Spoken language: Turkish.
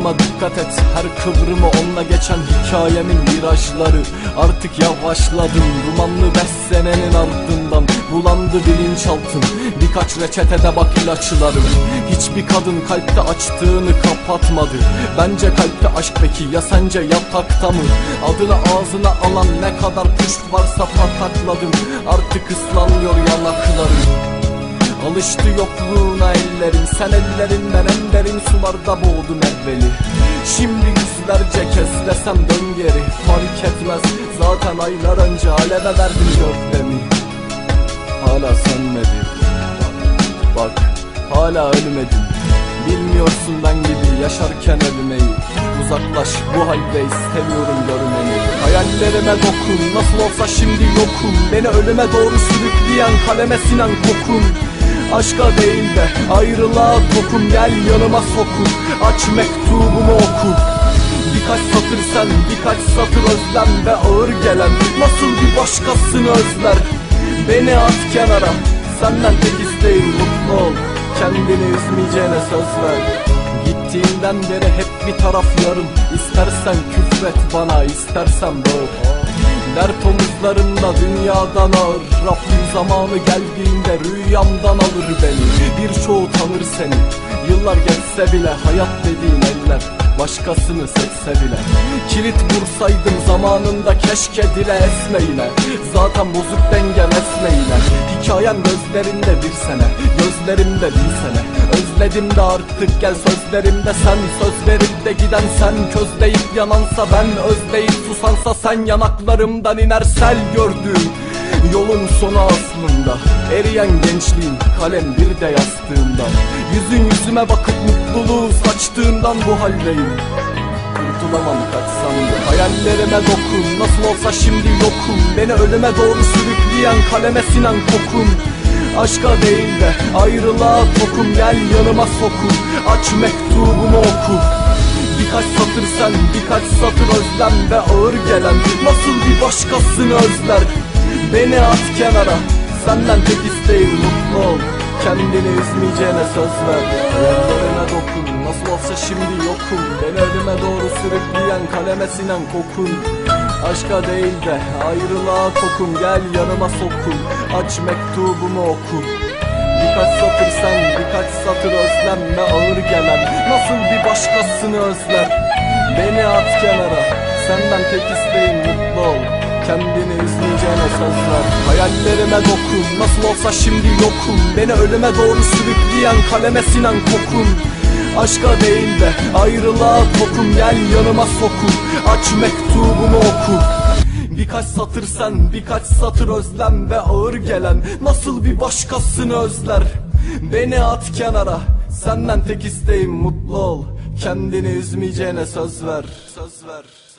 adımlarıma dikkat et, her kıvrımı onunla geçen hikayemin virajları. Artık yavaşladım, dumanlı 5 senenin ardından bulandı bilinçaltım. Birkaç reçetede bak ilaçlarım. Hiçbir kadın kalpte açtığını kapatmadı. Bence kalpte aşk, peki ya sence yatakta mı? Adını ağzına alan ne kadar puşt varsa patakladım. Artık ıslanmıyor yanaklarım. Alıştı yokluğuna ellerim, sen ellerinden en derin sularda boğdun evveli. Şimdi yüzlerce kez desem dön geri, fark etmez, zaten aylar önce aleve verdim gövdemi. Hala sönmedi, bak hala ölmedim. Bilmiyorsun ben gibi yaşarken ölmeyi. Uzaklaş, bu haldeyiz, seviyorum görmeni. Hayallerime dokun, nasıl olsa şimdi yokum. Beni ölüme doğru sürükleyen kaleme sinen kokun. Aşka değil de ayrılığa tokum, gel yanıma sokun. Aç mektubumu oku. Birkaç satır sen, birkaç satır özlem ve ağır gelen nasıl bir başkasını özler. Beni at kenara, senden tek isteğim mutlu ol. Kendini üzmeyeceğine söz ver. Gittiğinden beri hep bir taraf yarım. İstersen küfret bana, istersen bağır. Dert omuzlarımda dünyadan ağır. Rabbim zamanı geldiğinde rüyamdan alır beni. Birçoğu tanır seni, yıllar geçse bile. Hayat dediğin eller başkasını seçse bile. Kilit vursaydım zamanında keşke, dile esme yine. Zaten bozuk dengem esme yine. Hikayem gözlerinde bir sene, gözlerimde bir sene. Özledim de artık gel sözlerimde sen. Söz verip de giden sen, közleyip yanansa ben. Özleyip susansa sen, yanaklarımdan iner sel gördüğüm yolun sonu aslında. Eriyen gençliğim, kalem bir de yastığımda. Yüzün yüzüme bakıp mutluluğu saçtığından bu haldeyim. Kurtulamam kaçsam da. Hayallerime dokun, nasıl olsa şimdi yokum. Beni ölüme doğru sürükleyen kaleme sinen kokun. Aşka değil de ayrılığa tokum, gel yanıma sokun. Aç mektubumu oku. Birkaç satır sen, birkaç satır özlem ve ağır gelen nasıl bir başkasını özler. Beni at kenara, senden tek isteğim mutlu ol. Kendini üzmeyeceğine söz ver. Hayallerine dokun, nasıl olsa şimdi yokum. Beni ölüme doğru sürükleyen kaleme sinen kokun. Aşka değil de ayrılığa tokum, gel yanıma sokun. Aç mektubumu oku. Birkaç satır sen, birkaç satır özlem ve ağır gelen nasıl bir başkasını özler. Beni at kenara, senden tek isteğim mutlu ol. Kendini üzmeyeceğine söz ver. Hayallerime dokun, nasıl olsa şimdi yokum. Beni ölüme doğru sürükleyen kaleme sinen kokun. Aşka değil de ayrılığa tokum, gel yanıma sokun. Aç mektubumu oku. Birkaç satır sen, birkaç satır özlem ve ağır gelen nasıl bir başkasını özler. Beni at kenara, senden tek isteğim mutlu ol. Kendini üzmeyeceğine söz ver. Söz ver.